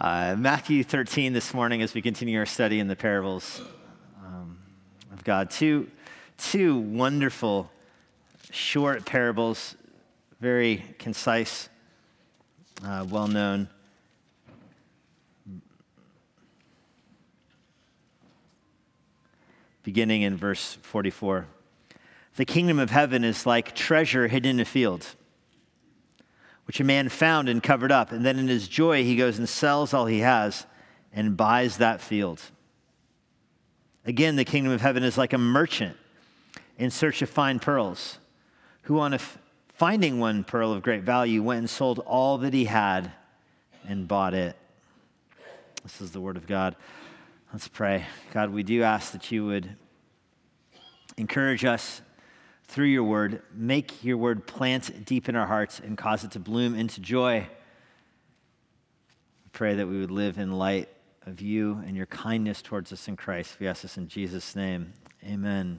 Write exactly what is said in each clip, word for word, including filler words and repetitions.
Uh, Matthew thirteen this morning as we continue our study in the parables um, of God. Two, two wonderful short parables, very concise, uh, well-known. Beginning in verse forty-four. The kingdom of heaven is like treasure hidden in a field, which a man found and covered up. And then in his joy, he goes and sells all he has and buys that field. Again, the kingdom of heaven is like a merchant in search of fine pearls, who on a f- finding one pearl of great value, went and sold all that he had and bought it. This is the word of God. Let's pray. God, we do ask that you would encourage us through your word, make your word plant deep in our hearts and cause it to bloom into joy. We pray that we would live in light of you and your kindness towards us in Christ. We ask this in Jesus' name. Amen.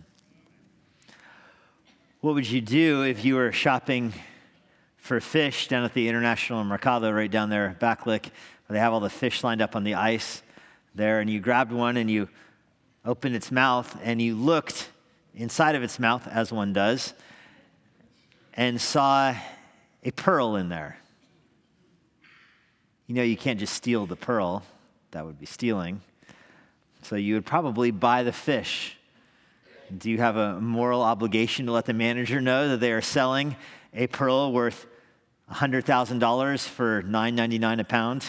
What would you do if you were shopping for fish down at the International Mercado right down there, Backlick, where they have all the fish lined up on the ice there, and you grabbed one and you opened its mouth and you looked inside of its mouth, as one does, and saw a pearl in there. You know, you can't just steal the pearl. That would be stealing. So you would probably buy the fish. Do you have a moral obligation to let the manager know that they are selling a pearl worth one hundred thousand dollars for nine ninety-nine a pound?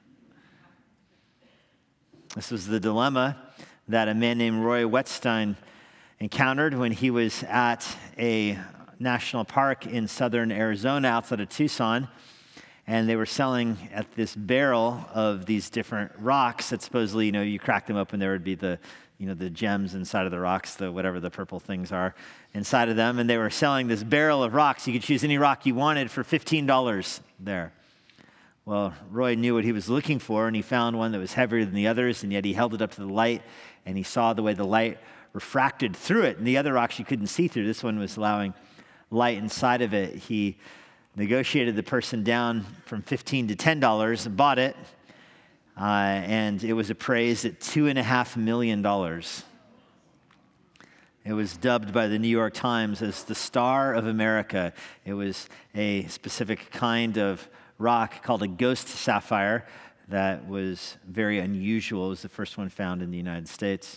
This was the dilemma that a man named Roy Wetstein encountered when he was at a national park in southern Arizona outside of Tucson, and they were selling at this barrel of these different rocks that supposedly, you know, you crack them open, there would be the, you know, the gems inside of the rocks, the whatever the purple things are inside of them, and they were selling this barrel of rocks. You could choose any rock you wanted for fifteen dollars there. Well, Roy knew what he was looking for, and he found one that was heavier than the others, and yet he held it up to the light, and he saw the way the light refracted through it, and the other rocks you couldn't see through. This one was allowing light inside of it. He negotiated the person down from fifteen to ten dollars and bought it, uh, and it was appraised at two and a half million dollars. It was dubbed by the New York Times as the Star of America. It was a specific kind of rock called a ghost sapphire that was very unusual. It was the first one found in the United States.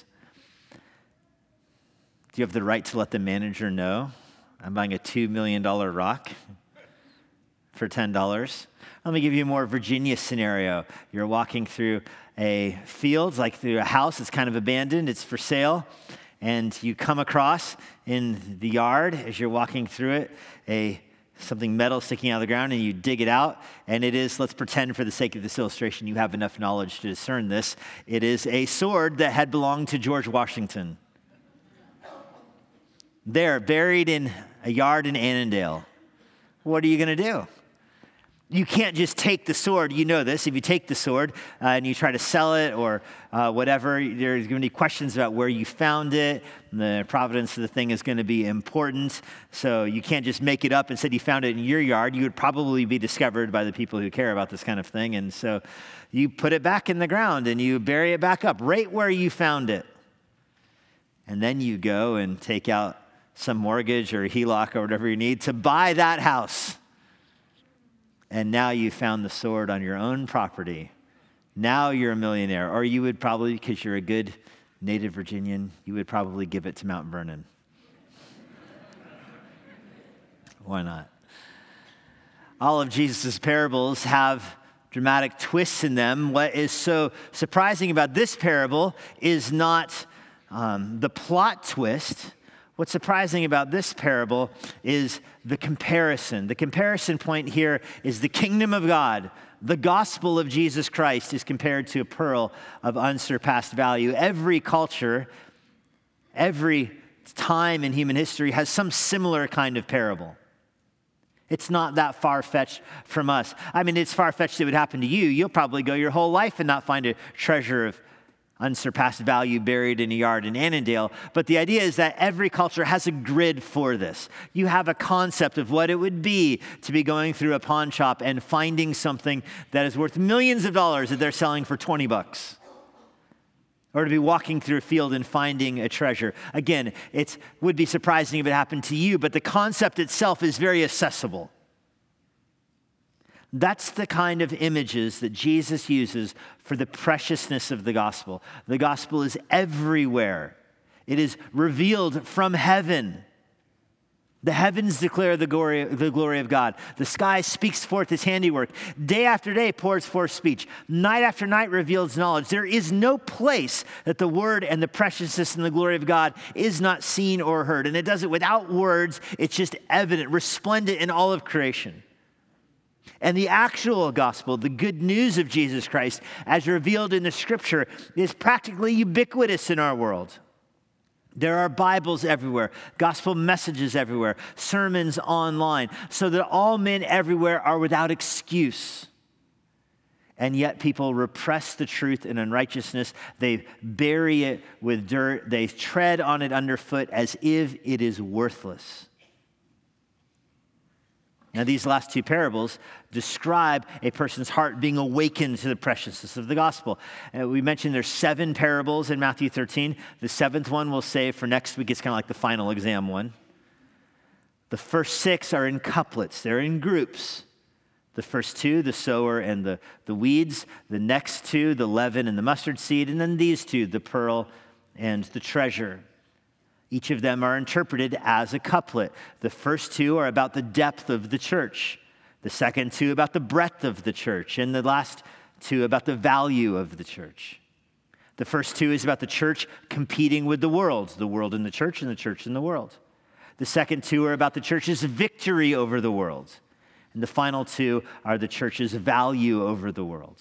Do you have the right to let the manager know I'm buying a two million dollars rock for ten dollars? Let me give you a more Virginia scenario. You're walking through a field, like through a house. It's kind of abandoned. It's for sale. And you come across in the yard as you're walking through it, a something metal sticking out of the ground, and you dig it out. And it is, let's pretend for the sake of this illustration, you have enough knowledge to discern this. It is a sword that had belonged to George Washington. There, buried in a yard in Annandale. What are you going to do? You can't just take the sword. You know this. If you take the sword uh, and you try to sell it or uh, whatever, there's going to be questions about where you found it. The provenance of the thing is going to be important. So you can't just make it up and say you found it in your yard. You would probably be discovered by the people who care about this kind of thing. And so you put it back in the ground and you bury it back up right where you found it. And then you go and take out some mortgage or H E L O C or whatever you need to buy that house. And now you found the sword on your own property. Now you're a millionaire. Or you would probably, because you're a good native Virginian, you would probably give it to Mount Vernon. Why not? All of Jesus' parables have dramatic twists in them. What is so surprising about this parable is not um, the plot twist. What's surprising about this parable is the comparison. The comparison point here is the kingdom of God. The gospel of Jesus Christ is compared to a pearl of unsurpassed value. Every culture, every time in human history has some similar kind of parable. It's not that far-fetched from us. I mean, it's far-fetched it would happen to you. You'll probably go your whole life and not find a treasure of unsurpassed value buried in a yard in Annandale. But the idea is that every culture has a grid for this. You have a concept of what it would be to be going through a pawn shop and finding something that is worth millions of dollars that they're selling for twenty bucks. Or to be walking through a field and finding a treasure. Again, it would be surprising if it happened to you, but the concept itself is very accessible. That's the kind of images that Jesus uses for the preciousness of the gospel. The gospel is everywhere. It is revealed from heaven. The heavens declare the glory, the glory of God. The sky speaks forth his handiwork. Day after day pours forth speech. Night after night reveals knowledge. There is no place that the word and the preciousness and the glory of God is not seen or heard. And it does it without words. It's just evident, resplendent in all of creation. And the actual gospel, the good news of Jesus Christ, as revealed in the scripture, is practically ubiquitous in our world. There are Bibles everywhere, gospel messages everywhere, sermons online, so that all men everywhere are without excuse. And yet people repress the truth in unrighteousness. They bury it with dirt. They tread on it underfoot as if it is worthless. Now, these last two parables describe a person's heart being awakened to the preciousness of the gospel. Uh, we mentioned there's seven parables in Matthew thirteen. The seventh one we'll save for next week. It's kind of like the final exam one. The first six are in couplets. They're in groups. The first two, the sower and the, the weeds. The next two, the leaven and the mustard seed. And then these two, the pearl and the treasure. Each of them are interpreted as a couplet. The first two are about the depth of the church. The second two about the breadth of the church. And the last two about the value of the church. The first two is about the church competing with the world. The world and the church and the church and the world. The second two are about the church's victory over the world. And the final two are the church's value over the world.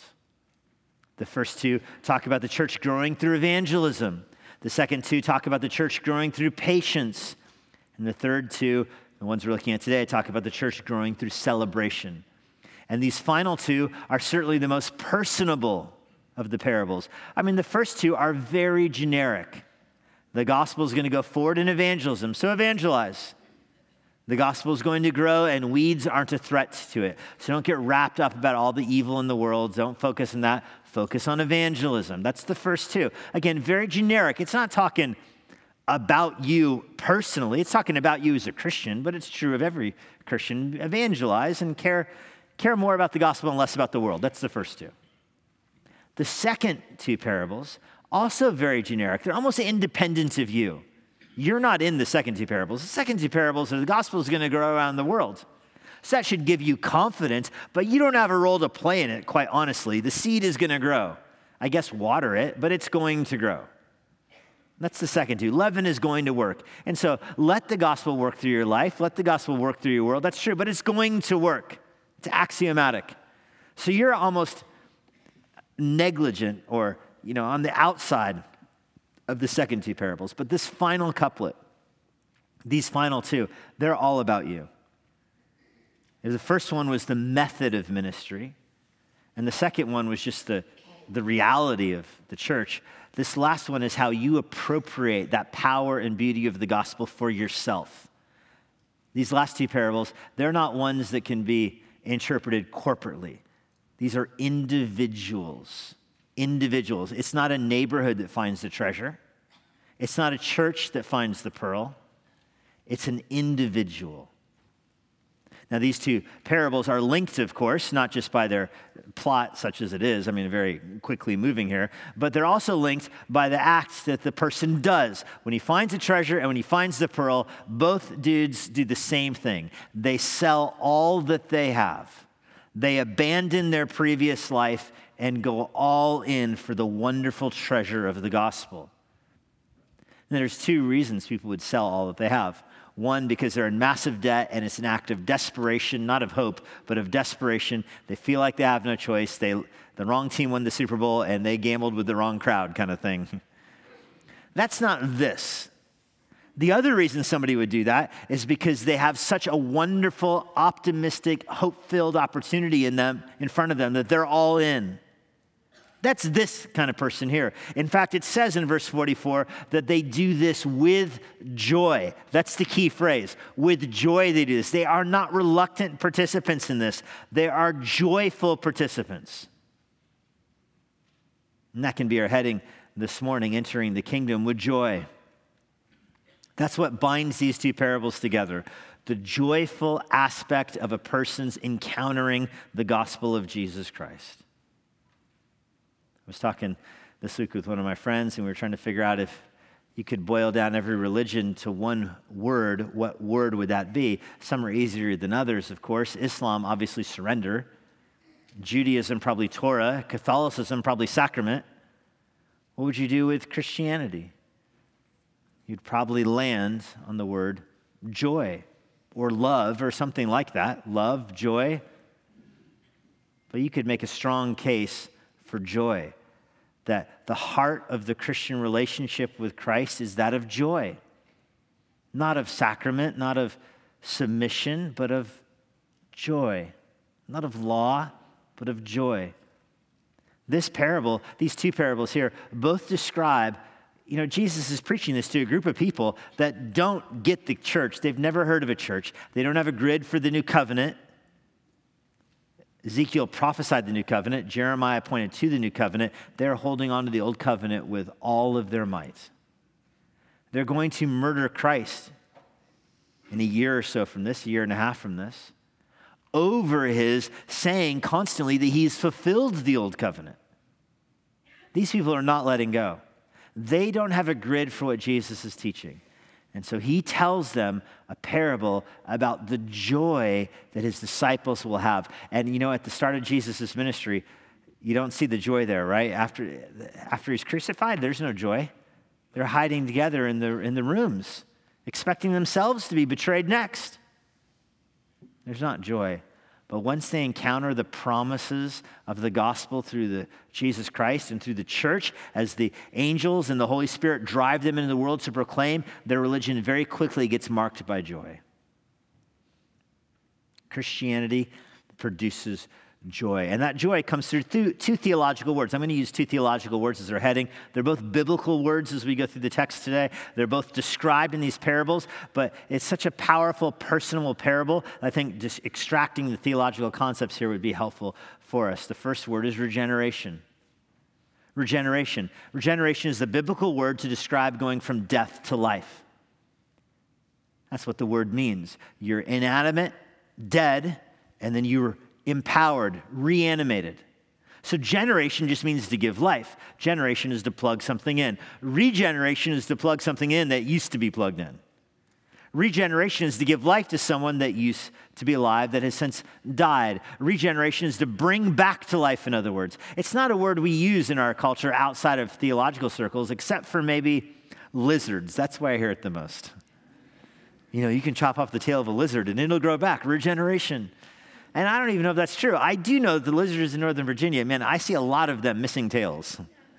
The first two talk about the church growing through evangelism. The second two talk about the church growing through patience. And the third two, the ones we're looking at today, talk about the church growing through celebration. And these final two are certainly the most personable of the parables. I mean, the first two are very generic. The gospel is going to go forward in evangelism, so evangelize. The gospel is going to grow, and weeds aren't a threat to it. So don't get wrapped up about all the evil in the world. Don't focus on that. Focus on evangelism. That's the first two. Again, very generic. It's not talking about you personally. It's talking about you as a Christian, but it's true of every Christian. Evangelize and care, care more about the gospel and less about the world. That's the first two. The second two parables, also very generic. They're almost independent of you. You're not in the second two parables. The second two parables are the gospel is going to grow around the world. So that should give you confidence, but you don't have a role to play in it, quite honestly. The seed is going to grow. I guess water it, but it's going to grow. That's the second two. Leaven is going to work. And so let the gospel work through your life. Let the gospel work through your world. That's true, but it's going to work. It's axiomatic. So you're almost negligent or, you know, on the outside of the second two parables. But this final couplet, these final two, they're all about you. The first one was the method of ministry, and the second one was just the, the reality of the church. This last one is how you appropriate that power and beauty of the gospel for yourself. These last two parables, they're not ones that can be interpreted corporately. These are individuals. Individuals. It's not a neighborhood that finds the treasure. It's not a church that finds the pearl. It's an individual. Now, these two parables are linked, of course, not just by their plot, such as it is, I mean, very quickly moving here, but they're also linked by the acts that the person does. When he finds a treasure and when he finds the pearl, both dudes do the same thing. They sell all that they have. They abandon their previous life and go all in for the wonderful treasure of the gospel. And there's two reasons people would sell all that they have. One, because they're in massive debt, and it's an act of desperation, not of hope, but of desperation. They feel like they have no choice. They, the wrong team won the Super Bowl, and they gambled with the wrong crowd kind of thing. That's not this. The other reason somebody would do that is because they have such a wonderful, optimistic, hope-filled opportunity in them, in front of them, that they're all in. That's this kind of person here. In fact, it says in verse forty-four that they do this with joy. That's the key phrase. With joy they do this. They are not reluctant participants in this. They are joyful participants. And that can be our heading this morning, entering the kingdom with joy. That's what binds these two parables together. The joyful aspect of a person's encountering the gospel of Jesus Christ. I was talking this week with one of my friends, and we were trying to figure out if you could boil down every religion to one word, what word would that be? Some are easier than others, of course. Islam, obviously, surrender. Judaism, probably Torah. Catholicism, probably sacrament. What would you do with Christianity? You'd probably land on the word joy or love or something like that. Love, joy. But you could make a strong case for joy, that the heart of the Christian relationship with Christ is that of joy, not of sacrament, not of submission, but of joy, not of law, but of joy. This parable, these two parables here, both describe, you know, Jesus is preaching this to a group of people that don't get the church. They've never heard of a church. They don't have a grid for the new covenant. Ezekiel prophesied the new covenant. Jeremiah pointed to the new covenant. They're holding on to the old covenant with all of their might. They're going to murder Christ in a year or so from this, a year and a half from this, over his saying constantly that he's fulfilled the old covenant. These people are not letting go. They don't have a grid for what Jesus is teaching. And so he tells them a parable about the joy that his disciples will have. And you know, at the start of Jesus' ministry, you don't see the joy there, right? After, after he's crucified, there's no joy. They're hiding together in the, in the rooms, expecting themselves to be betrayed next. There's not joy. But once they encounter the promises of the gospel through the Jesus Christ and through the church, as the angels and the Holy Spirit drive them into the world to proclaim, their religion very quickly gets marked by joy. Christianity produces joy. And that joy comes through two, two theological words. I'm going to use two theological words as our heading. They're both biblical words as we go through the text today. They're both described in these parables, but it's such a powerful, personal parable. I think just extracting the theological concepts here would be helpful for us. The first word is regeneration. Regeneration. Regeneration is the biblical word to describe going from death to life. That's what the word means. You're inanimate, dead, and then you're empowered, reanimated. So generation just means to give life. Generation is to plug something in. Regeneration is to plug something in that used to be plugged in. Regeneration is to give life to someone that used to be alive that has since died. Regeneration is to bring back to life, in other words. It's not a word we use in our culture outside of theological circles, except for maybe lizards. That's why I hear it the most. You know, you can chop off the tail of a lizard and it'll grow back. Regeneration. And I don't even know if that's true. I do know the lizards in Northern Virginia, man, I see a lot of them missing tails.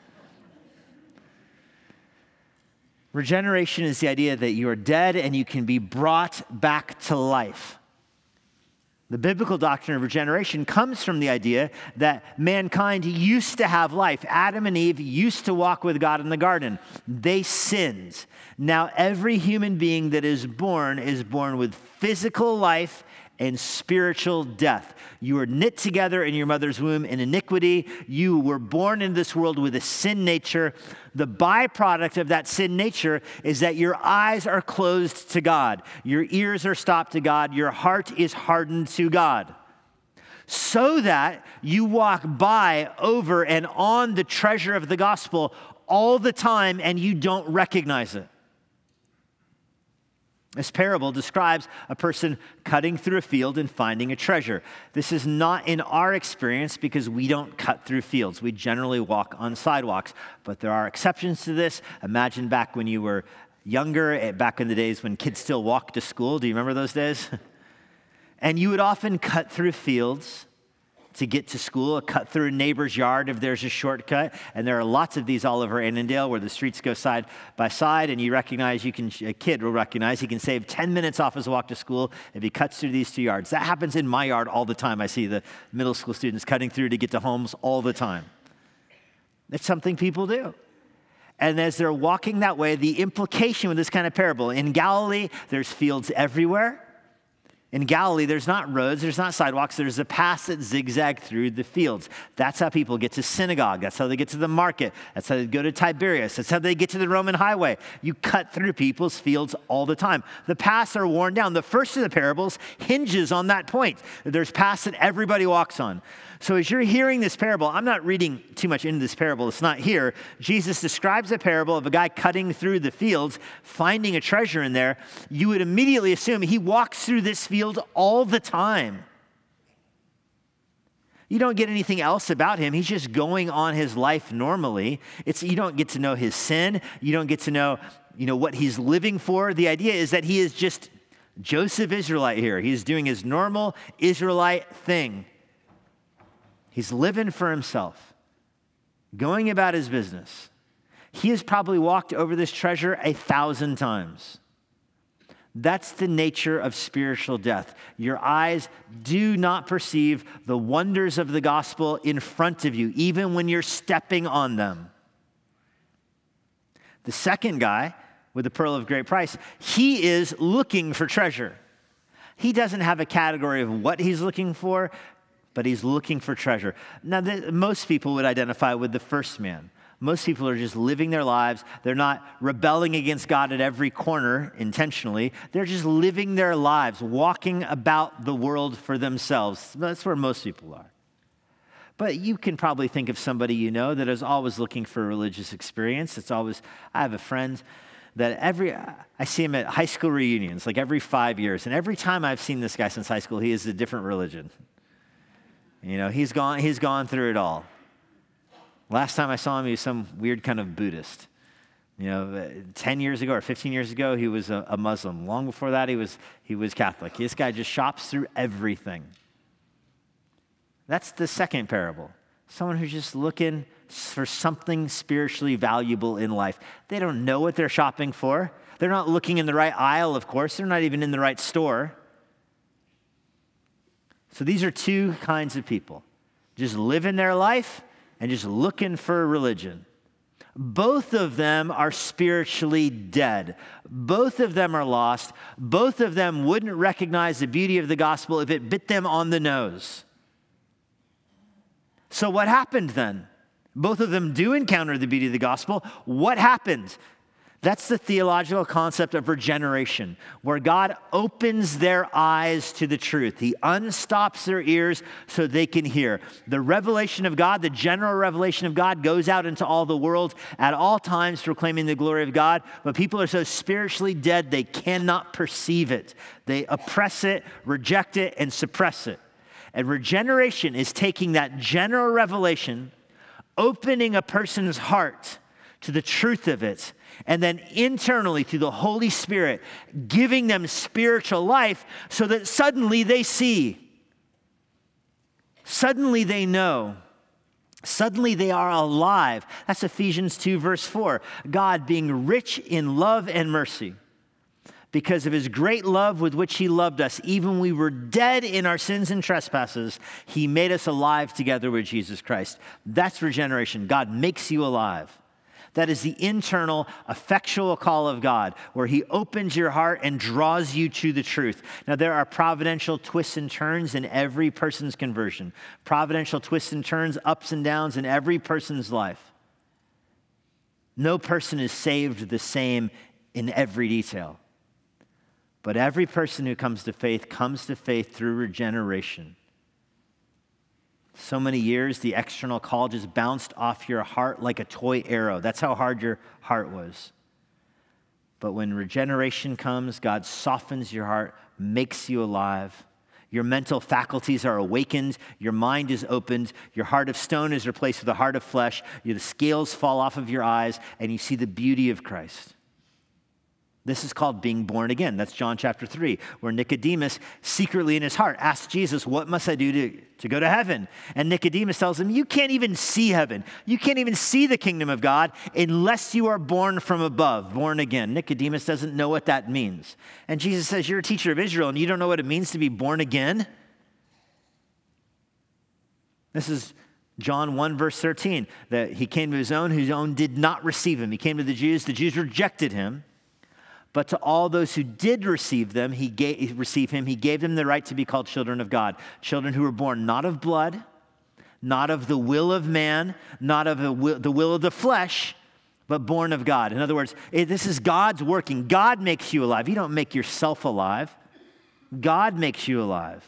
Regeneration is the idea that you are dead and you can be brought back to life. The biblical doctrine of regeneration comes from the idea that mankind used to have life. Adam and Eve used to walk with God in the garden. They sinned. Now every human being that is born is born with physical life and spiritual death. You were knit together in your mother's womb in iniquity. You were born into this world with a sin nature. The byproduct of that sin nature is that your eyes are closed to God. Your ears are stopped to God. Your heart is hardened to God. So that you walk by, over, and on the treasure of the gospel all the time and you don't recognize it. This parable describes a person cutting through a field and finding a treasure. This is not in our experience because we don't cut through fields. We generally walk on sidewalks, but there are exceptions to this. Imagine back when you were younger, back in the days when kids still walked to school. Do you remember those days? And you would often cut through fields to get to school, cut through a neighbor's yard if there's a shortcut. And there are lots of these all over Annandale where the streets go side by side, and you recognize, you can, a kid will recognize he can save ten minutes off his walk to school if he cuts through these two yards. That happens in my yard all the time. I see the middle school students cutting through to get to homes all the time. It's something people do. And as they're walking that way, the implication with this kind of parable, in Galilee, there's fields everywhere. In Galilee, there's not roads, there's not sidewalks, there's a path that zigzag through the fields. That's how people get to synagogue. That's how they get to the market. That's how they go to Tiberias. That's how they get to the Roman highway. You cut through people's fields all the time. The paths are worn down. The first of the parables hinges on that point. There's paths that everybody walks on. So as you're hearing this parable, I'm not reading too much into this parable. It's not here. Jesus describes a parable of a guy cutting through the fields, finding a treasure in there. You would immediately assume he walks through this field all the time. You don't get anything else about him. He's just going on his life normally. It's, you don't get to know his sin. You don't get to know, you know, what he's living for. The idea is that he is just Joseph Israelite here. He's doing his normal Israelite thing. He's living for himself, going about his business. He has probably walked over this treasure a thousand times. That's the nature of spiritual death. Your eyes do not perceive the wonders of the gospel in front of you, even when you're stepping on them. The second guy with the pearl of great price, he is looking for treasure. He doesn't have a category of what he's looking for, but he's looking for treasure. Now, the, most people would identify with the first man. Most people are just living their lives. They're not rebelling against God at every corner intentionally. They're just living their lives, walking about the world for themselves. That's where most people are. But you can probably think of somebody you know that is always looking for a religious experience. It's always, I have a friend that every, I see him at high school reunions, like every five years. And every time I've seen this guy since high school, he is a different religion. You know, he's gone, he's gone through it all. Last time I saw him, he was some weird kind of Buddhist. You know, ten years ago or fifteen years ago, he was a, a Muslim. Long before that, he was, he was Catholic. This guy just shops through everything. That's the second parable. Someone who's just looking for something spiritually valuable in life. They don't know what they're shopping for. They're not looking in the right aisle, of course. They're not even in the right store. So these are two kinds of people, just living their life and just looking for religion. Both of them are spiritually dead. Both of them are lost. Both of them wouldn't recognize the beauty of the gospel if it bit them on the nose. So what happened then? Both of them do encounter the beauty of the gospel. What happened? That's the theological concept of regeneration, where God opens their eyes to the truth. He unstops their ears so they can hear. The revelation of God, the general revelation of God, goes out into all the world at all times proclaiming the glory of God, but people are so spiritually dead they cannot perceive it. They oppress it, reject it, and suppress it. And regeneration is taking that general revelation, opening a person's heart to the truth of it, and then internally through the Holy Spirit, giving them spiritual life so that suddenly they see. Suddenly they know. Suddenly they are alive. That's Ephesians two, verse four. God being rich in love and mercy, because of his great love with which he loved us, even when we were dead in our sins and trespasses, he made us alive together with Jesus Christ. That's regeneration. God makes you alive. That is the internal, effectual call of God, where he opens your heart and draws you to the truth. Now, there are providential twists and turns in every person's conversion. Providential twists and turns, ups and downs in every person's life. No person is saved the same in every detail. But every person who comes to faith comes to faith through regeneration. So many years, the external call just bounced off your heart like a toy arrow. That's how hard your heart was. But when regeneration comes, God softens your heart, makes you alive. Your mental faculties are awakened. Your mind is opened. Your heart of stone is replaced with a heart of flesh. The scales fall off of your eyes, and you see the beauty of Christ. This is called being born again. That's John chapter three, where Nicodemus secretly in his heart asks Jesus, what must I do to, to go to heaven? And Nicodemus tells him, you can't even see heaven. You can't even see the kingdom of God unless you are born from above, born again. Nicodemus doesn't know what that means. And Jesus says, you're a teacher of Israel and you don't know what it means to be born again? This is John one, verse thirteen, that he came to his own, whose own did not receive him. He came to the Jews, the Jews rejected him. But to all those who did receive them, he gave, receive him, he gave them the right to be called children of God. Children who were born not of blood, not of the will of man, not of the will, the will of the flesh, but born of God. In other words, this is God's working. God makes you alive. You don't make yourself alive. God makes you alive.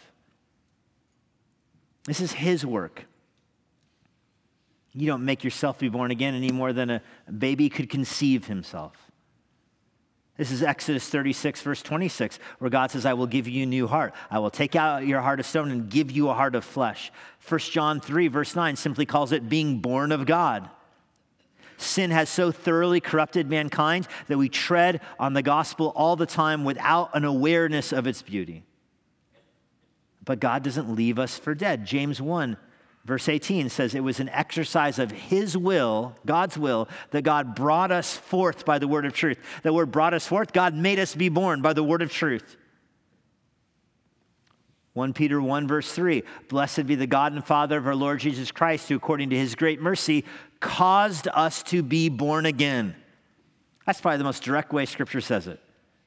This is his work. You don't make yourself be born again any more than a baby could conceive himself. This is Exodus thirty-six, verse twenty-six, where God says, I will give you a new heart. I will take out your heart of stone and give you a heart of flesh. First John three, verse nine, simply calls it being born of God. Sin has so thoroughly corrupted mankind that we tread on the gospel all the time without an awareness of its beauty. But God doesn't leave us for dead. James one, verse eighteen says, it was an exercise of his will, God's will, that God brought us forth by the word of truth. The word brought us forth, God made us be born by the word of truth. First Peter one, verse three, blessed be the God and Father of our Lord Jesus Christ, who according to his great mercy caused us to be born again. That's probably the most direct way Scripture says it.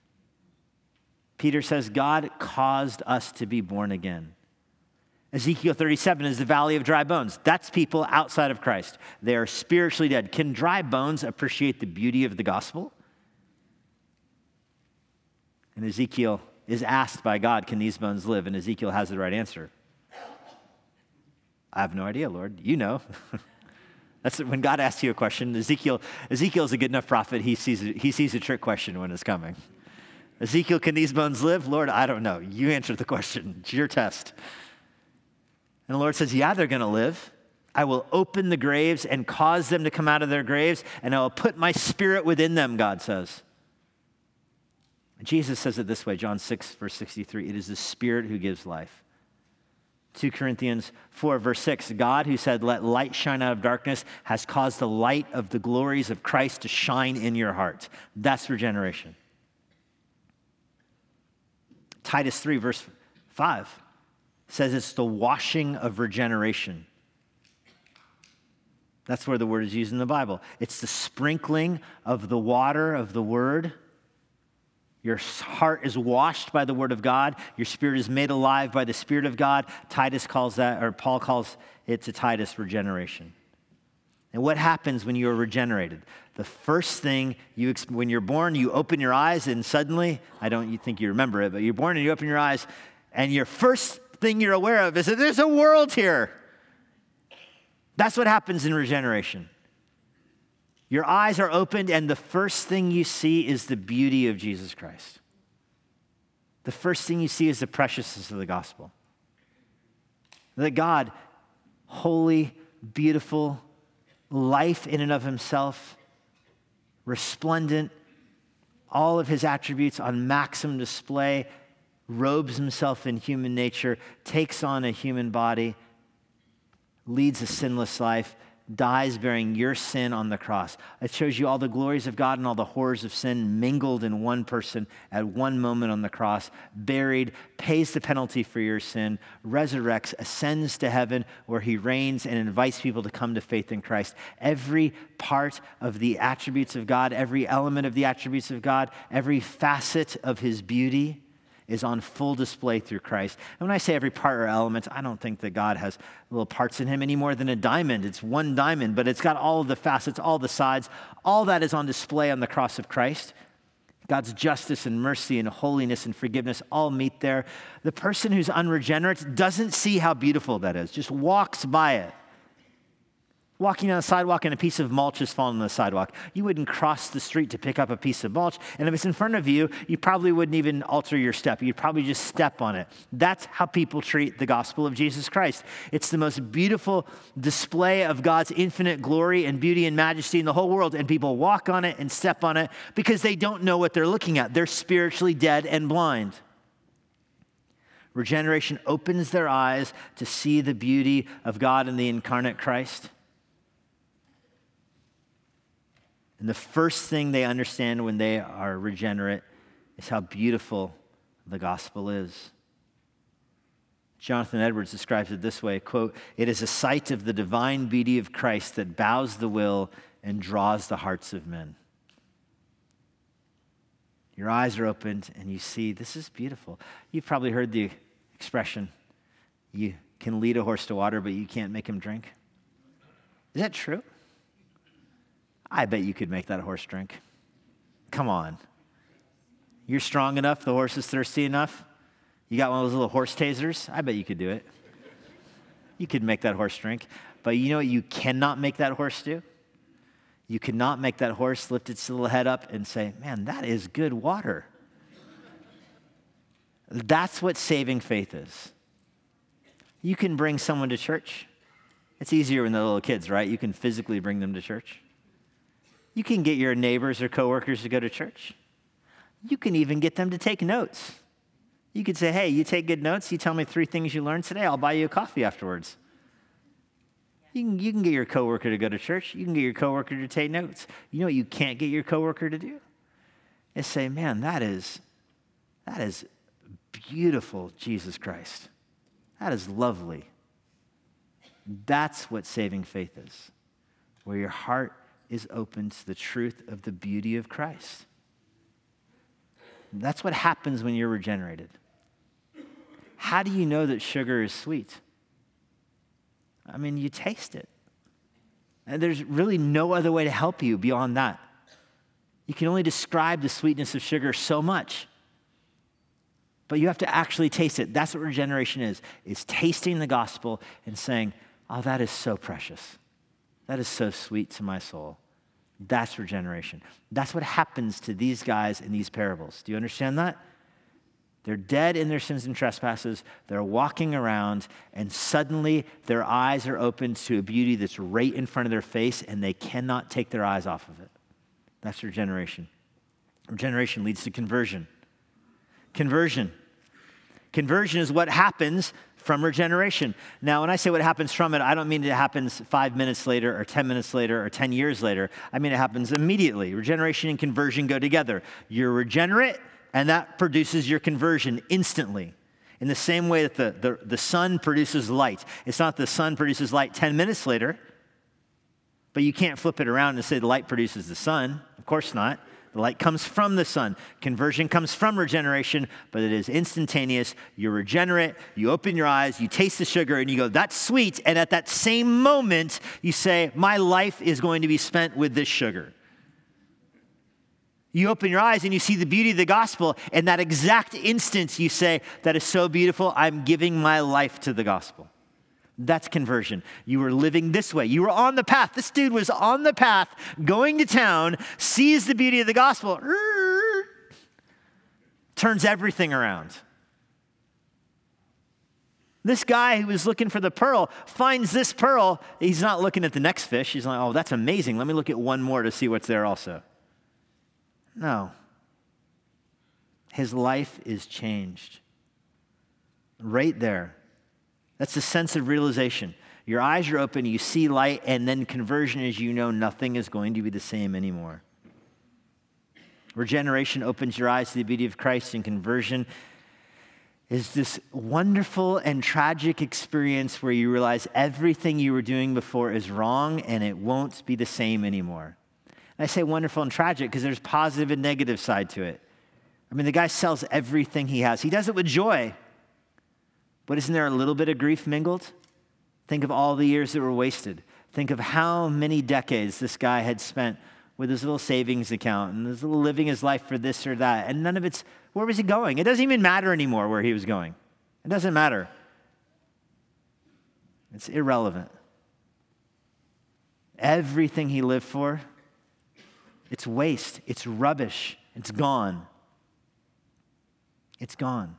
Peter says God caused us to be born again. Ezekiel thirty-seven is the valley of dry bones. That's people outside of Christ. They are spiritually dead. Can dry bones appreciate the beauty of the gospel? And Ezekiel is asked by God, can these bones live? And Ezekiel has the right answer. I have no idea, Lord. You know. That's when God asks you a question. Ezekiel, Ezekiel is a good enough prophet. He sees, he sees a trick question when it's coming. Ezekiel, can these bones live? Lord, I don't know. You answer the question. It's your test. And the Lord says, yeah, they're going to live. I will open the graves and cause them to come out of their graves, and I will put my spirit within them, God says. Jesus says it this way, John six, verse sixty-three, it is the Spirit who gives life. Second Corinthians four, verse six, God who said, let light shine out of darkness, has caused the light of the glories of Christ to shine in your heart. That's regeneration. Titus three, verse five, says it's the washing of regeneration. That's where the word is used in the Bible. It's the sprinkling of the water of the word. Your heart is washed by the word of God. Your spirit is made alive by the Spirit of God. Titus calls that, or Paul calls it to Titus, regeneration. And what happens when you are regenerated? The first thing, you when you're born, you open your eyes and suddenly, I don't you think you remember it, but you're born and you open your eyes and your first thing you're aware of is that there's a world here. That's what happens in regeneration. Your eyes are opened, and the first thing you see is the beauty of Jesus Christ. The first thing you see is the preciousness of the gospel. That God, holy, beautiful, life in and of himself, resplendent, all of his attributes on maximum display, robes himself in human nature, takes on a human body, leads a sinless life, dies bearing your sin on the cross. It shows you all the glories of God and all the horrors of sin mingled in one person at one moment on the cross, buried, pays the penalty for your sin, resurrects, ascends to heaven where he reigns and invites people to come to faith in Christ. Every part of the attributes of God, every element of the attributes of God, every facet of his beauty is on full display through Christ. And when I say every part or element, I don't think that God has little parts in him any more than a diamond. It's one diamond, but it's got all of the facets, all the sides. All that is on display on the cross of Christ. God's justice and mercy and holiness and forgiveness all meet there. The person who's unregenerate doesn't see how beautiful that is, just walks by it. Walking down the sidewalk and a piece of mulch has fallen on the sidewalk. You wouldn't cross the street to pick up a piece of mulch. And if it's in front of you, you probably wouldn't even alter your step. You'd probably just step on it. That's how people treat the gospel of Jesus Christ. It's the most beautiful display of God's infinite glory and beauty and majesty in the whole world. And people walk on it and step on it because they don't know what they're looking at. They're spiritually dead and blind. Regeneration opens their eyes to see the beauty of God in the incarnate Christ. And the first thing they understand when they are regenerate is how beautiful the gospel is. Jonathan Edwards describes it this way, quote, "It is a sight of the divine beauty of Christ that bows the will and draws the hearts of men." Your eyes are opened and you see, this is beautiful. You've probably heard the expression, you can lead a horse to water, but you can't make him drink. Is that true? I bet you could make that horse drink. Come on. You're strong enough, the horse is thirsty enough. You got one of those little horse tasers? I bet you could do it. You could make that horse drink. But you know what you cannot make that horse do? You cannot make that horse lift its little head up and say, man, that is good water. That's what saving faith is. You can bring someone to church. It's easier when they're little kids, right? You can physically bring them to church. You can get your neighbors or coworkers to go to church. You can even get them to take notes. You could say, hey, you take good notes, you tell me three things you learned today, I'll buy you a coffee afterwards. You can, you can get your coworker to go to church. You can get your coworker to take notes. You know what you can't get your coworker to do? Is say, man, that is, that is beautiful, Jesus Christ. That is lovely. That's what saving faith is, where your heart is open to the truth of the beauty of Christ. That's what happens when you're regenerated. How do you know that sugar is sweet? I mean, you taste it. And there's really no other way to help you beyond that. You can only describe the sweetness of sugar so much. But you have to actually taste it. That's what regeneration is. It's tasting the gospel and saying, oh, that is so precious. That is so sweet to my soul. That's regeneration. That's what happens to these guys in these parables. Do you understand that? They're dead in their sins and trespasses. They're walking around, and suddenly their eyes are opened to a beauty that's right in front of their face, and they cannot take their eyes off of it. That's regeneration. Regeneration leads to conversion. Conversion. Conversion is what happens from regeneration. Now, when I say what happens from it, I don't mean it happens five minutes later or ten minutes later or ten years later. I mean it happens immediately. Regeneration and conversion go together. You're regenerate, and that produces your conversion instantly. In the same way that the, the, the sun produces light. It's not the sun produces light ten minutes later, but you can't flip it around and say the light produces the sun. Of course not. The light comes from the sun. Conversion comes from regeneration, but it is instantaneous. You're regenerate, you open your eyes, you taste the sugar, and you go, that's sweet. And at that same moment, you say, my life is going to be spent with this sugar. You open your eyes and you see the beauty of the gospel. And that exact instant you say, that is so beautiful, I'm giving my life to the gospel. That's conversion. You were living this way. You were on the path. This dude was on the path, going to town, sees the beauty of the gospel, turns everything around. This guy who was looking for the pearl finds this pearl. He's not looking at the next fish. He's like, oh, that's amazing. Let me look at one more to see what's there also. No. His life is changed. Right there. That's the sense of realization. Your eyes are open, you see light, and then conversion is you know nothing is going to be the same anymore. Regeneration opens your eyes to the beauty of Christ, and conversion is this wonderful and tragic experience where you realize everything you were doing before is wrong and it won't be the same anymore. And I say wonderful and tragic because there's positive and negative side to it. I mean, the guy sells everything he has. He does it with joy. But isn't there a little bit of grief mingled? Think of all the years that were wasted. Think of how many decades this guy had spent with his little savings account and his little living his life for this or that. And none of it's, where was he going? It doesn't even matter anymore where he was going. It doesn't matter. It's irrelevant. Everything he lived for, it's waste. It's rubbish. It's gone. It's gone.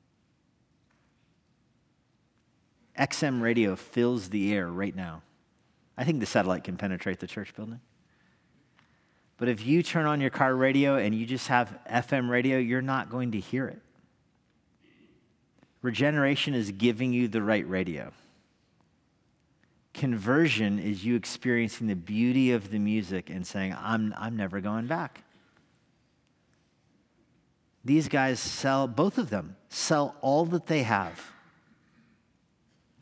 X M radio fills the air right now. I think the satellite can penetrate the church building. But if you turn on your car radio and you just have F M radio, you're not going to hear it. Regeneration is giving you the right radio. Conversion is you experiencing the beauty of the music and saying, I'm, I'm never going back. These guys sell, both of them, sell all that they have.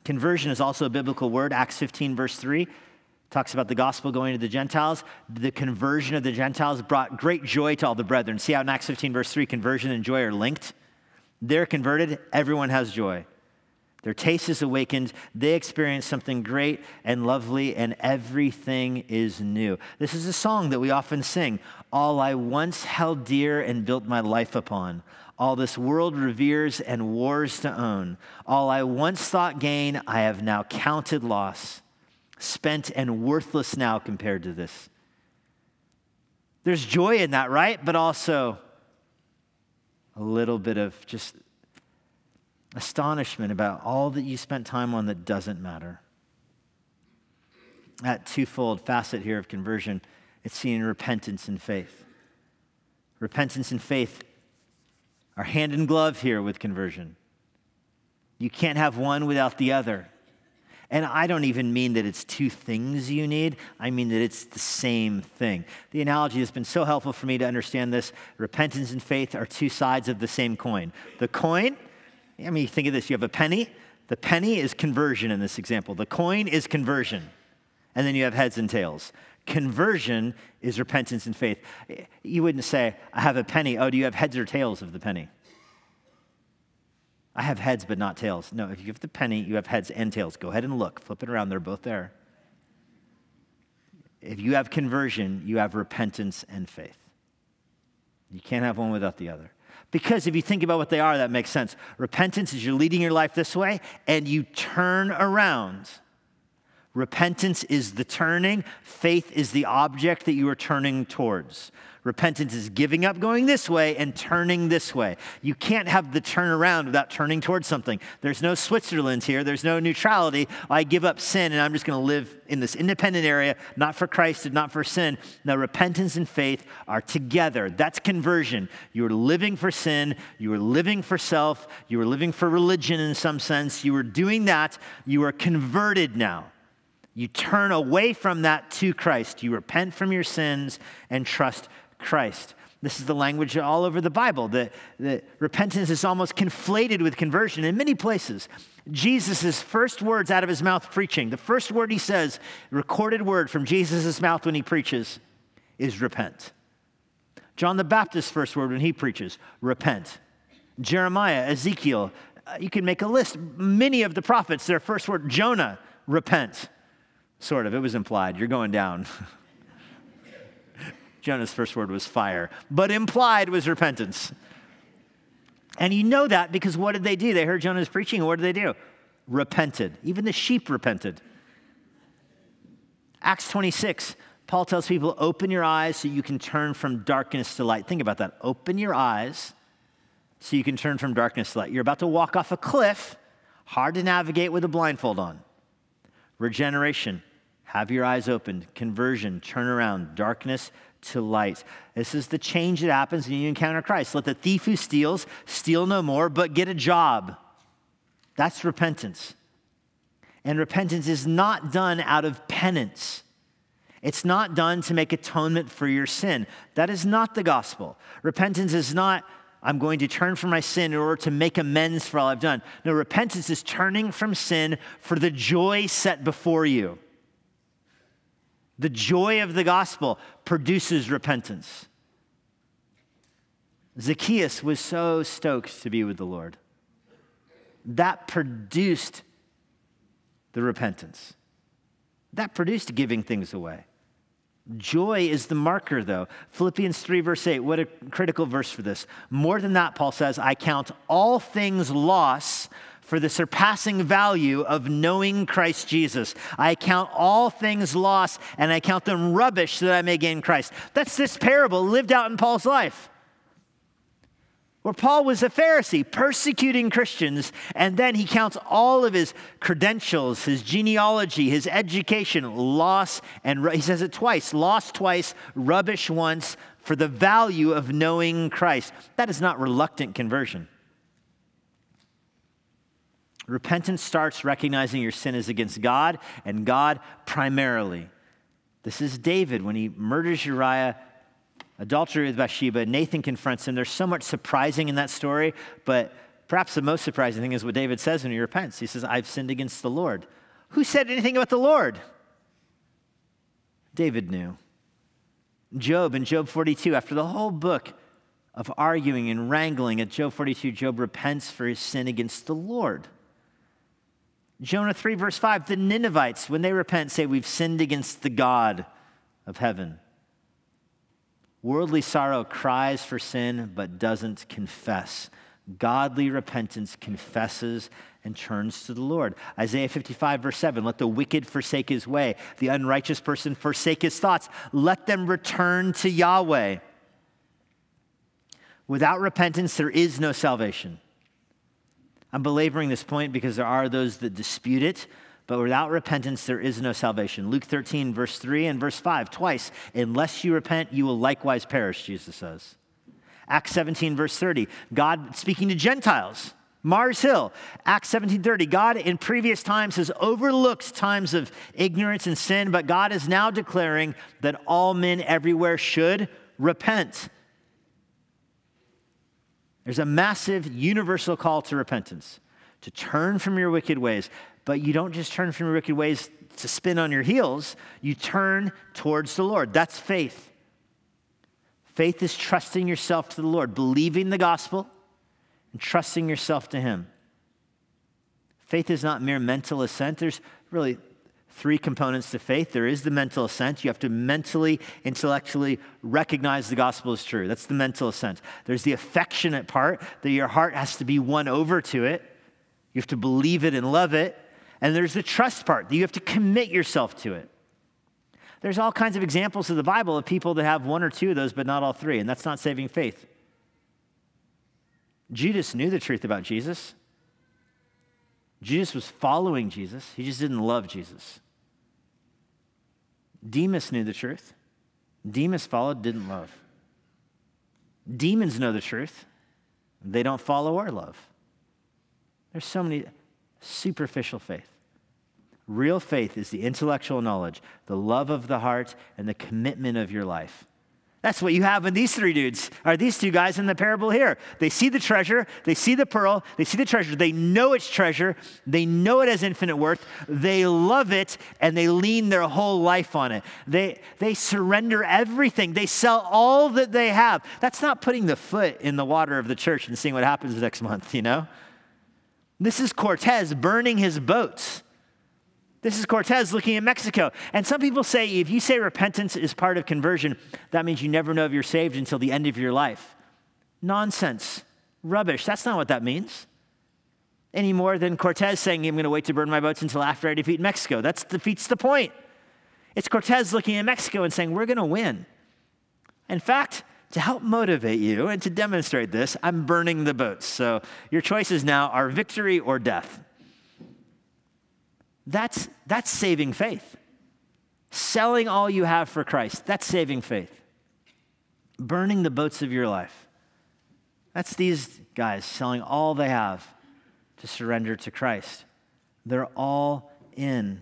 Conversion is also a biblical word. Acts fifteen, verse three, talks about the gospel going to the Gentiles. The conversion of the Gentiles brought great joy to all the brethren. See how in Acts fifteen, verse three, conversion and joy are linked? They're converted, everyone has joy. Their taste is awakened, they experience something great and lovely, and everything is new. This is a song that we often sing. All I once held dear and built my life upon, all this world reveres and wars to own. All I once thought gain, I have now counted loss, spent and worthless now compared to this. There's joy in that, right? But also a little bit of just astonishment about all that you spent time on that doesn't matter. That twofold facet here of conversion, it's seen in repentance and faith. Repentance and faith are hand in glove here with conversion. You can't have one without the other. And I don't even mean that it's two things you need. I mean that it's the same thing. The analogy has been so helpful for me to understand this. Repentance and faith are two sides of the same coin. The coin, I mean, think of this. You have a penny. The penny is conversion in this example. The coin is conversion. And then you have heads and tails. Conversion is repentance and faith. You wouldn't say, I have a penny. Oh, do you have heads or tails of the penny? I have heads but not tails. No, if you have the penny, you have heads and tails. Go ahead and look. Flip it around. They're both there. If you have conversion, you have repentance and faith. You can't have one without the other. Because if you think about what they are, that makes sense. Repentance is you're leading your life this way and you turn around. Repentance is the turning. Faith is the object that you are turning towards. Repentance is giving up going this way and turning this way. You can't have the turn around without turning towards something. There's no Switzerland here. There's no neutrality. I give up sin and I'm just going to live in this independent area, not for Christ and not for sin. Now, repentance and faith are together. That's conversion. You are living for sin. You are living for self. You are living for religion in some sense. You are doing that. You are converted now. You turn away from that to Christ. You repent from your sins and trust Christ. This is the language all over the Bible. That, that repentance is almost conflated with conversion in many places. Jesus' first words out of his mouth preaching, the first word he says, recorded word from Jesus' mouth when he preaches, is repent. John the Baptist's first word when he preaches, repent. Jeremiah, Ezekiel, uh, you can make a list. Many of the prophets, their first word, Jonah, repent. Sort of, it was implied. You're going down. Jonah's first word was fire, but implied was repentance. And you know that because what did they do? They heard Jonah's preaching, and what did they do? Repented. Even the sheep repented. Acts twenty-six, Paul tells people, open your eyes so you can turn from darkness to light. Think about that. Open your eyes so you can turn from darkness to light. You're about to walk off a cliff, hard to navigate with a blindfold on. Regeneration, have your eyes opened. Conversion, turn around. Darkness to light. This is the change that happens when you encounter Christ. Let the thief who steals steal no more, but get a job. That's repentance. And repentance is not done out of penance. It's not done to make atonement for your sin. That is not the gospel. Repentance is not, I'm going to turn from my sin in order to make amends for all I've done. No, repentance is turning from sin for the joy set before you. The joy of the gospel produces repentance. Zacchaeus was so stoked to be with the Lord. That produced the repentance. That produced giving things away. Joy is the marker, though. Philippians three, verse eight, what a critical verse for this. More than that, Paul says, I count all things loss for the surpassing value of knowing Christ Jesus. I count all things loss, and I count them rubbish so that I may gain Christ. That's this parable lived out in Paul's life, where Paul was a Pharisee persecuting Christians, and then he counts all of his credentials, his genealogy, his education, loss, and he says it twice, loss twice, rubbish once, for the value of knowing Christ. That is not reluctant conversion. Repentance starts recognizing your sin is against God and God primarily. This is David when he murders Uriah, adultery with Bathsheba. Nathan confronts him. There's so much surprising in that story, but perhaps the most surprising thing is what David says when he repents. He says, I've sinned against the Lord. Who said anything about the Lord? David knew. Job, in Job forty-two, after the whole book of arguing and wrangling, at Job forty-two, Job repents for his sin against the Lord. Jonah three, verse five, the Ninevites, when they repent, say, we've sinned against the God of heaven. Worldly sorrow cries for sin, but doesn't confess. Godly repentance confesses and turns to the Lord. Isaiah fifty-five, verse seven, let the wicked forsake his way, the unrighteous person forsake his thoughts. Let them return to Yahweh. Without repentance, there is no salvation. I'm belaboring this point because there are those that dispute it, but without repentance, there is no salvation. Luke thirteen, verse three and verse five, twice, unless you repent, you will likewise perish, Jesus says. Acts seventeen, verse thirty, God speaking to Gentiles, Mars Hill. Acts seventeen thirty, God in previous times has overlooked times of ignorance and sin, but God is now declaring that all men everywhere should repent. There's a massive universal call to repentance, to turn from your wicked ways. But you don't just turn from your wicked ways to spin on your heels. You turn towards the Lord. That's faith. Faith is trusting yourself to the Lord, believing the gospel and trusting yourself to him. Faith is not mere mental assent. There's really three components to faith. There is the mental assent. You have to mentally, intellectually recognize the gospel is true. That's the mental assent. There's the affectionate part, that your heart has to be won over to it. You have to believe it and love it. And there's the trust part, that you have to commit yourself to it. There's all kinds of examples of the Bible of people that have one or two of those, but not all three, and that's not saving faith. Judas knew the truth about Jesus. Judas was following Jesus. He just didn't love Jesus. Demas knew the truth. Demas followed, didn't love. Demons know the truth. They don't follow or love. There's so many superficial faith. Real faith is the intellectual knowledge, the love of the heart, and the commitment of your life. That's what you have in these three dudes, or these two guys in the parable here. They see the treasure, they see the pearl, they see the treasure, they know it's treasure, they know it has infinite worth, they love it, and they lean their whole life on it. They, they surrender everything. They sell all that they have. That's not putting the foot in the water of the church and seeing what happens next month, you know? This is Cortez burning his boats. This is Cortez looking at Mexico. And some people say if you say repentance is part of conversion, that means you never know if you're saved until the end of your life. Nonsense. Rubbish. That's not what that means. Any more than Cortez saying, I'm going to wait to burn my boats until after I defeat Mexico. That defeats the point. It's Cortez looking at Mexico and saying, we're going to win. In fact, to help motivate you and to demonstrate this, I'm burning the boats. So your choices now are victory or death. That's, that's saving faith. Selling all you have for Christ, that's saving faith. Burning the boats of your life. That's these guys selling all they have to surrender to Christ. They're all in.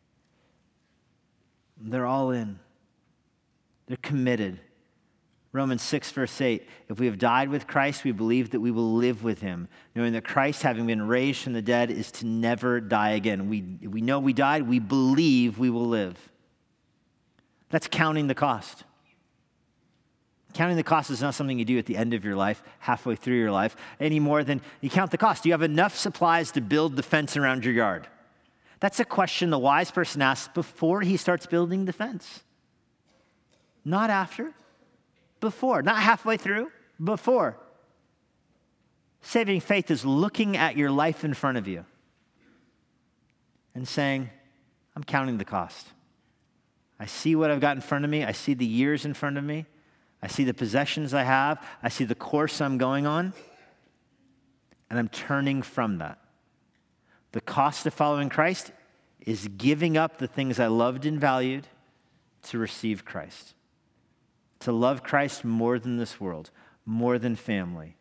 They're all in. They're committed. Romans six, verse eight, if we have died with Christ, we believe that we will live with him, knowing that Christ, having been raised from the dead, is to never die again. We, we know we died, we believe we will live. That's counting the cost. Counting the cost is not something you do at the end of your life, halfway through your life, any more than you count the cost. Do you have enough supplies to build the fence around your yard? That's a question the wise person asks before he starts building the fence. Not after. Before, not halfway through, before. Saving faith is looking at your life in front of you and saying, I'm counting the cost. I see what I've got in front of me. I see the years in front of me. I see the possessions I have. I see the course I'm going on. And I'm turning from that. The cost of following Christ is giving up the things I loved and valued to receive Christ. To love Christ more than this world, more than family.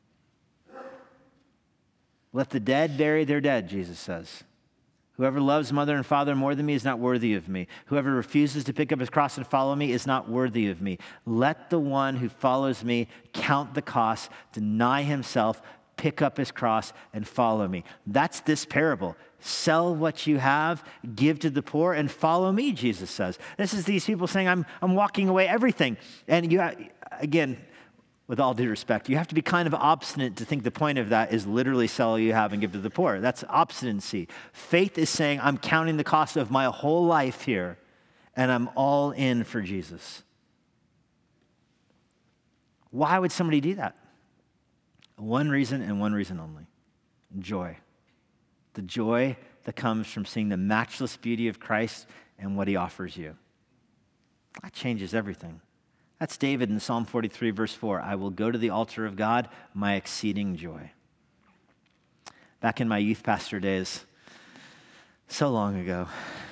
Let the dead bury their dead, Jesus says. Whoever loves mother and father more than me is not worthy of me. Whoever refuses to pick up his cross and follow me is not worthy of me. Let the one who follows me count the cost, deny himself, pick up his cross, and follow me. That's this parable. Sell what you have, give to the poor, and follow me, Jesus says. This is these people saying, I'm, I'm walking away everything. And you, again, with all due respect, you have to be kind of obstinate to think the point of that is literally sell all you have and give to the poor. That's obstinacy. Faith is saying, I'm counting the cost of my whole life here, and I'm all in for Jesus. Why would somebody do that? One reason and one reason only: joy. The joy that comes from seeing the matchless beauty of Christ and what he offers you. That changes everything. That's David in Psalm forty-three, verse four. I will go to the altar of God, my exceeding joy. Back in my youth pastor days, so long ago,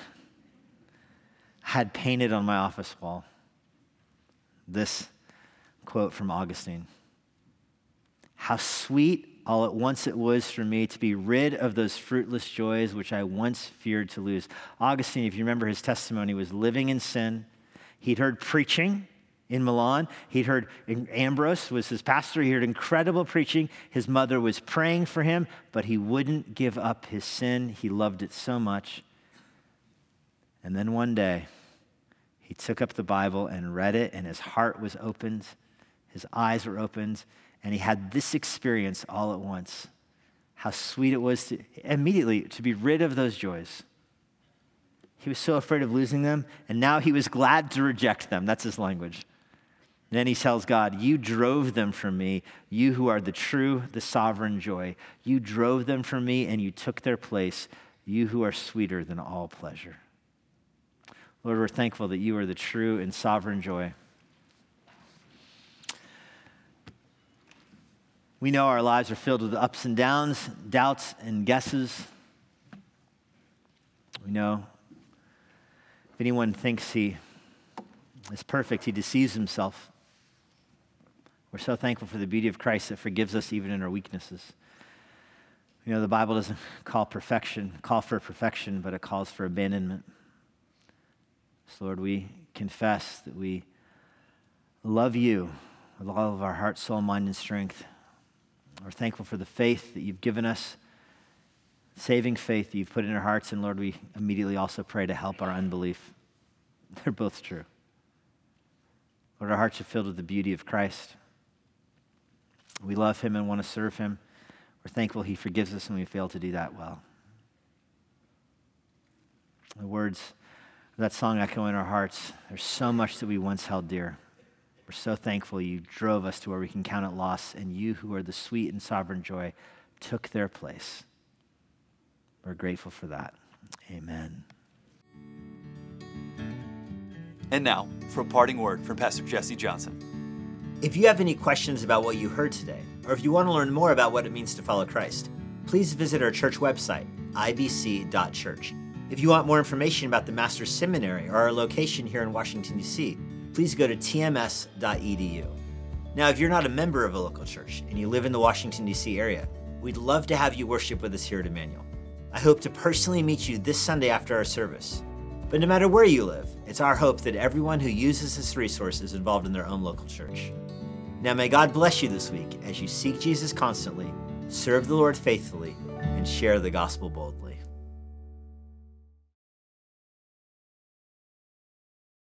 I had painted on my office wall this quote from Augustine. How sweet all at once it was for me to be rid of those fruitless joys which I once feared to lose. Augustine, if you remember his testimony, was living in sin. He'd heard preaching in Milan. He'd heard Ambrose was his pastor. He heard incredible preaching. His mother was praying for him, but he wouldn't give up his sin. He loved it so much. And then one day, he took up the Bible and read it, and his heart was opened. His eyes were opened, and he had this experience all at once. How sweet it was to immediately to be rid of those joys. He was so afraid of losing them, and now he was glad to reject them. That's his language. And then he tells God, you drove them from me, you who are the true, the sovereign joy. You drove them from me, and you took their place, you who are sweeter than all pleasure. Lord, we're thankful that you are the true and sovereign joy. We know our lives are filled with ups and downs, doubts and guesses. We know if anyone thinks he is perfect, he deceives himself. We're so thankful for the beauty of Christ that forgives us even in our weaknesses. You know, the Bible doesn't call perfection, call for perfection, but it calls for abandonment. So Lord, we confess that we love you with all of our heart, soul, mind, and strength. We're thankful for the faith that you've given us, saving faith that you've put in our hearts. And Lord, we immediately also pray to help our unbelief. They're both true. Lord, our hearts are filled with the beauty of Christ. We love him and want to serve him. We're thankful he forgives us when we fail to do that well. The words of that song echo in our hearts. There's so much that we once held dear. We're so thankful you drove us to where we can count it loss, and you who are the sweet and sovereign joy took their place. We're grateful for that. Amen. And now, for a parting word from Pastor Jesse Johnson. If you have any questions about what you heard today, or if you want to learn more about what it means to follow Christ, please visit our church website, I B C dot church. If you want more information about the Master's Seminary or our location here in Washington, D C, please go to T M S dot E D U. Now, if you're not a member of a local church and you live in the Washington, D C area, we'd love to have you worship with us here at Emmanuel. I hope to personally meet you this Sunday after our service. But no matter where you live, it's our hope that everyone who uses this resource is involved in their own local church. Now, may God bless you this week as you seek Jesus constantly, serve the Lord faithfully, and share the gospel boldly.